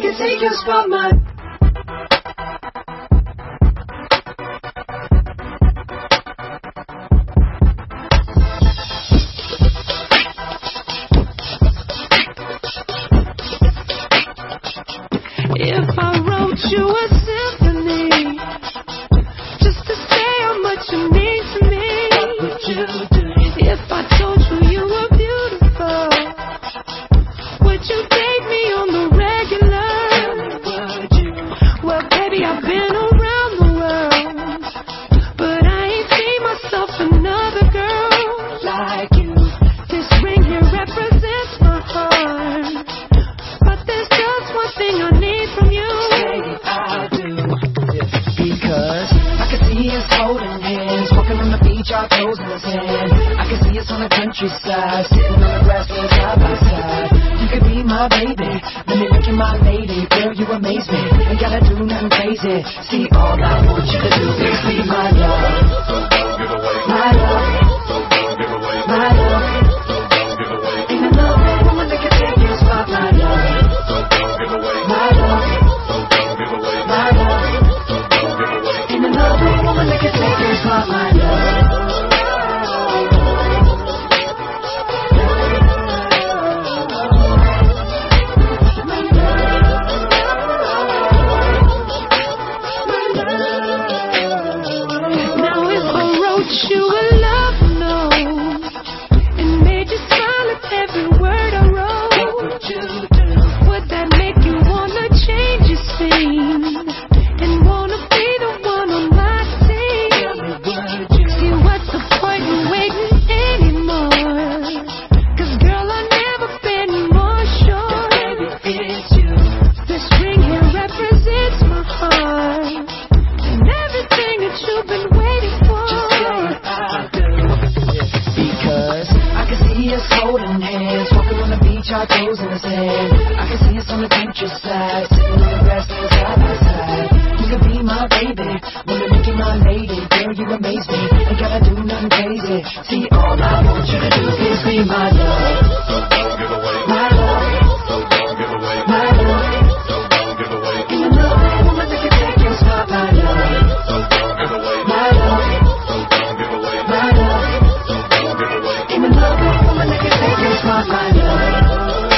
can take your spot, my. If I wrote you a symphony just to say how much you mean to me, what would you do? If I told you you were beautiful, would you date me on the regular? Would you? Well, baby, I've been around the world, but I ain't seen myself another girl like you. This ring here represents my heart, but there's just one thing I need from you. I do. Because I can see us holding hands, walking on the beach, our toes in the sand. I can see us on the countryside, sitting on the grassland side by side. You could be my baby, let me make you my lady. Girl, you amaze me, ain't gotta do nothing crazy. See, all I want you to do is be my love. My love. My love. Ain't another woman that can take your spot, my love. My love. My love. Ain't another woman that can take your spot, my love. Now if I wrote you a love note and made you smile at every word I wrote, What would you do? would that make you wanna change your scene and wanna be the one on my Tell team? me, would you? See, what's the point in waiting anymore? 'Cause girl, I've never been more sure. Baby, it's you. This ring here represents my heart and everything that you've been waiting for. Just say I do. Because I can see us holding hands, walking on the beach, our toes in the sand. I can see us on the countryside, sitting on the grassland side by side. You could be my baby, wanna make you my lady. Girl, you amaze me, ain't gotta do nothing crazy. See, all I want you to do is be my love. My love. My love. Ain't another woman that can take your spot, my love. My love. My love. Ain't another woman that can take your spot, my love.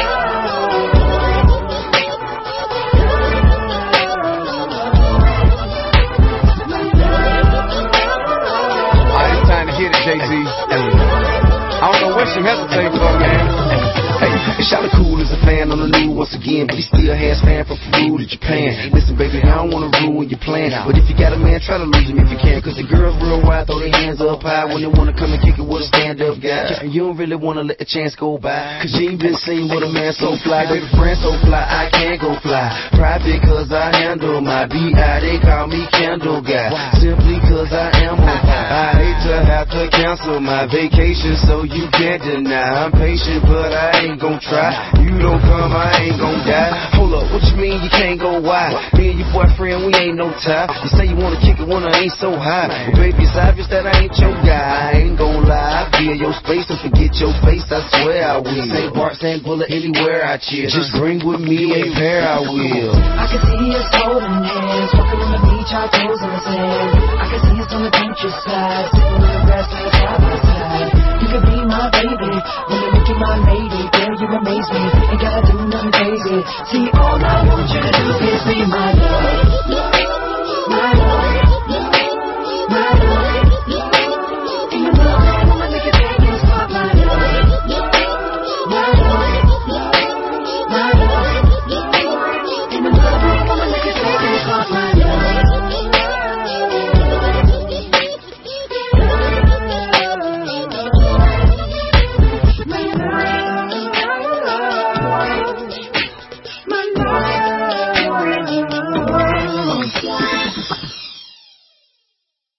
Alright, it's time to hit it, Jay-Z. I don't know what she hesitating for, man. Hey, Shot cool as a fan on the news once again, but he still has fan from Peru to Japan. Listen, baby, I don't wanna ruin your plan, but if you got a man, try to lose him if you can. 'Cause the girls real wide, throw their hands up high when they wanna come and kick it with a stand-up guy. And you don't really wanna let the chance go by, 'cause you ain't been seen with a man so fly. Baby, friend so fly, I can't go fly. Private 'cause I handle my B.I. They call me Candle Guy, simply 'cause I am on fire. I hate to have to cancel my vacation, so you can't deny. I'm patient, but I ain't gon' try. You don't come, I ain't gon' die. Hold up, what you mean you can't go wide? Me and your boyfriend, we ain't no tie. You say you wanna kick it when I ain't so high, but baby, it's obvious that I ain't your guy. I ain't gon' lie, I'll be in your space and forget your face, I swear I will. St. Bart, St. Bullet, anywhere I chill. Just bring with me a pair, I will. I can see us holding hands, walking on the beach, our toes in the sand. I can see us on the countryside, sitting on the grassland side by side. You could be my baby, wanna make you my lady. Girl, you amaze me, ain't gotta do nothing crazy. See, all I want you to do is be my love. My love. My love.